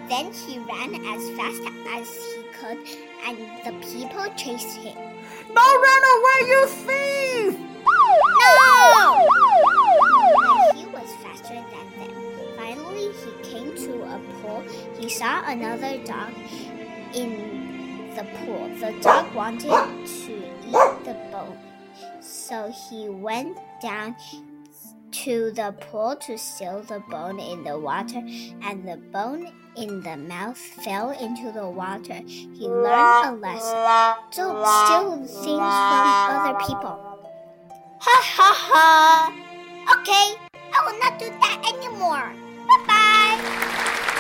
Then he ran as fast as he could, and the people chased him. No, run away, you thief! No! But he was faster than them. Finally, he came to a pool. He saw another dog in the pool. The dog wanted to eat the bone, so he went down to the pool to steal the bone in the water, and the bone in the mouth fell into the water. He learned a lesson. Don't steal things from other people. Ha ha ha! Okay, I will not do that anymore. Bye-bye!